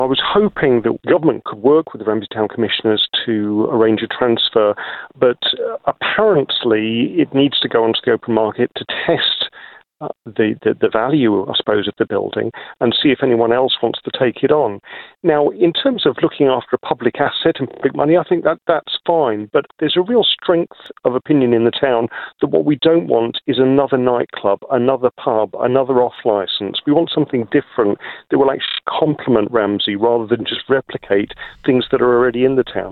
I was hoping that government could work with the Ramsey Town Commissioners to arrange a transfer, but apparently it needs to go onto the open market to test the value, I suppose, of the building and see if anyone else wants to take it on. Now, in terms of looking after a public asset and public money, I think that's fine, but there's a real strength of opinion in the town that what we don't want is another nightclub, another pub, another off-licence. We want something different that will actually complement Ramsey rather than just replicate things that are already in the town.